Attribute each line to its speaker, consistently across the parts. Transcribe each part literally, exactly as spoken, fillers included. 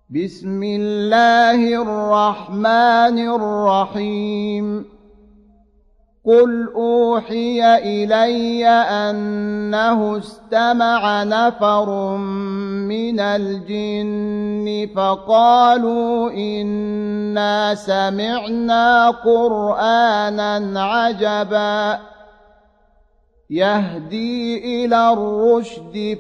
Speaker 1: بسم الله الرحمن الرحيم قل أوحي إلي أنه استمع نفر من الجن فقالوا إنا سمعنا قرآنا عجبا يهدي إلى الرشد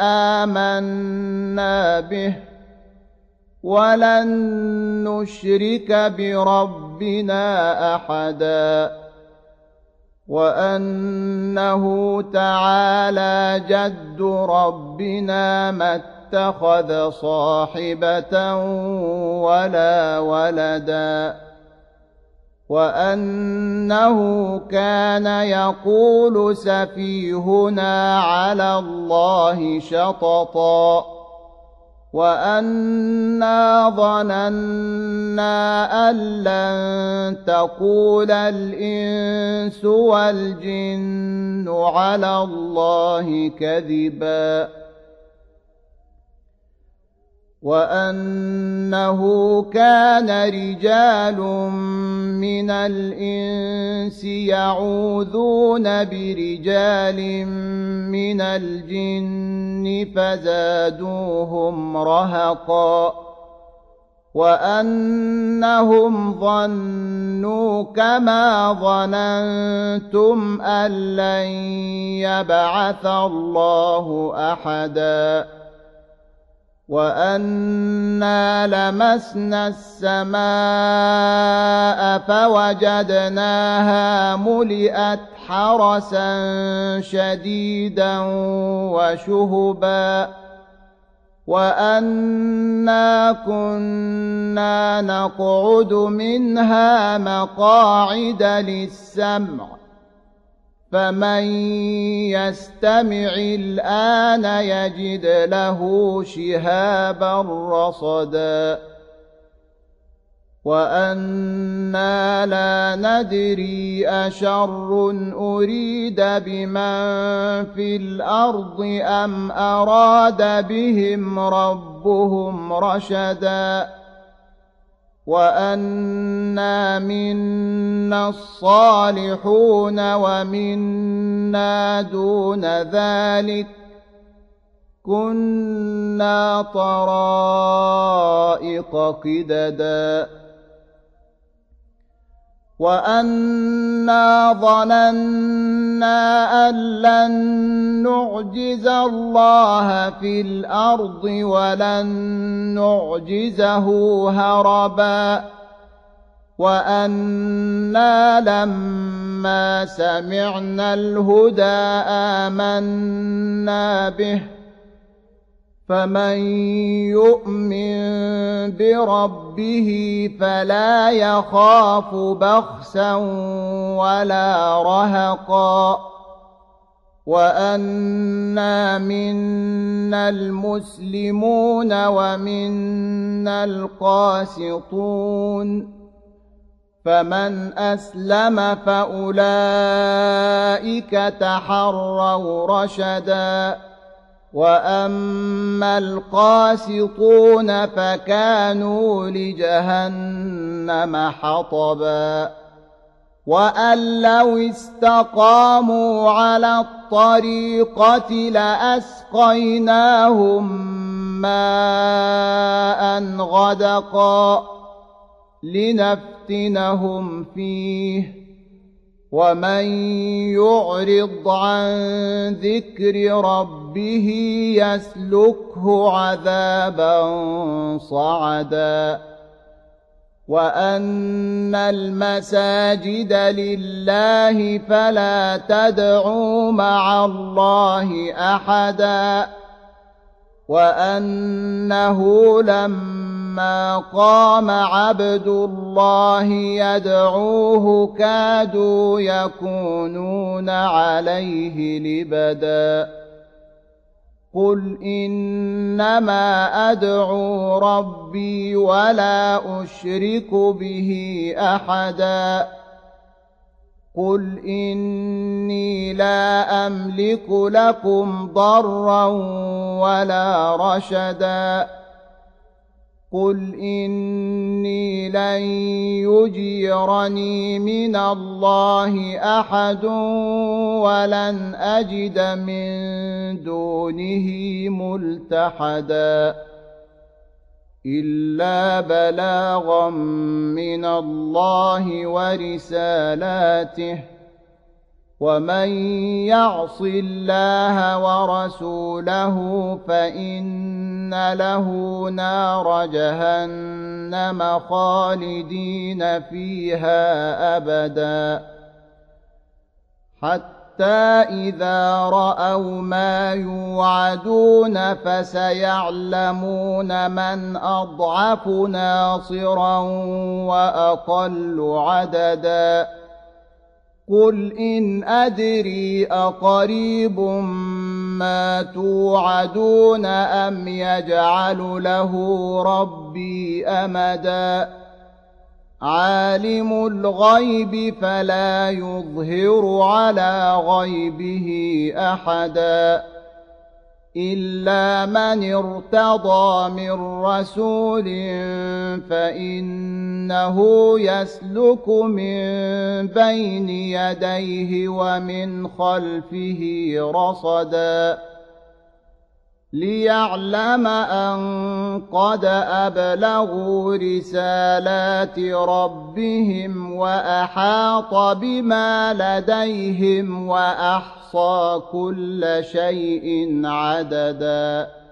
Speaker 1: فآمنا به ولن نشرك بربنا أحدا وأنه تعالى جد ربنا ما اتخذ صاحبة ولا ولدا وأنه كان يقول سفيهنا على الله شططا وأنا ظننا أن لن تقول الإنس والجن على الله كذبا وأنه كان رجال من الإنس يعوذون برجال من الجن فزادوهم رهقا وأنهم ظنوا كما ظننتم أن لن يبعث الله أحدا وأنا لمسنا السماء فوجدناها ملئت حرسا شديدا وشهبا وأنا كنا نقعد منها مقاعد للسمع فمن يستمع الآن يجد له شهابا رصدا وأنا لا ندري أشر أريد بمن في الأرض أم أراد بهم ربهم رشدا وأنا منا الصالحون ومنا دون ذلك كنا طرائق قددا وأنا ظننا أن لن نعجز الله في الأرض ولن نعجزه هربا وأنا لما سمعنا الهدى آمنا به فمن يؤمن بربه فلا يخاف بخسا ولا رهقا وأنا منا المسلمون ومنا القاسطون فمن أسلم فأولئك تحروا رشدا وأما القاسطون فكانوا لجهنم حطبا وأن لو استقاموا على الطريقة لأسقيناهم ماء غدقا لنفتنهم فيه ومن يعرض عن ذكر ربه يسلكه عذابا صعدا وأن المساجد لله فلا تدعوا مع الله أحدا وأنه لما قام عبد الله يدعوه كادوا يكونون عليه لبدا قل إنما أدعو ربي ولا أشرك به أحدا قل إني لا أملك لكم ضرا ولا رشدا قل إني لن يجيرني من الله أحد ولن أجد من دونه ملتحدا إلا بلاغا من الله ورسالاته ومن يعص الله ورسوله فإن له نار جهنم خالدين فيها أبدا حتى إذا رأوا ما يوعدون فسيعلمون من أضعف ناصرا وأقل عددا قل إن أدري أقريب ما توعدون أم يجعل له ربي أمدا عالم الغيب فلا يظهر على غيبه أحدا إلا من ارتضى من رسول فإنه يسلك من بين يديه ومن خلفه رصدا ليعلم أن قد أبلغوا رسالات ربهم وأحاط بما لديهم وأحصى كل شيء عددا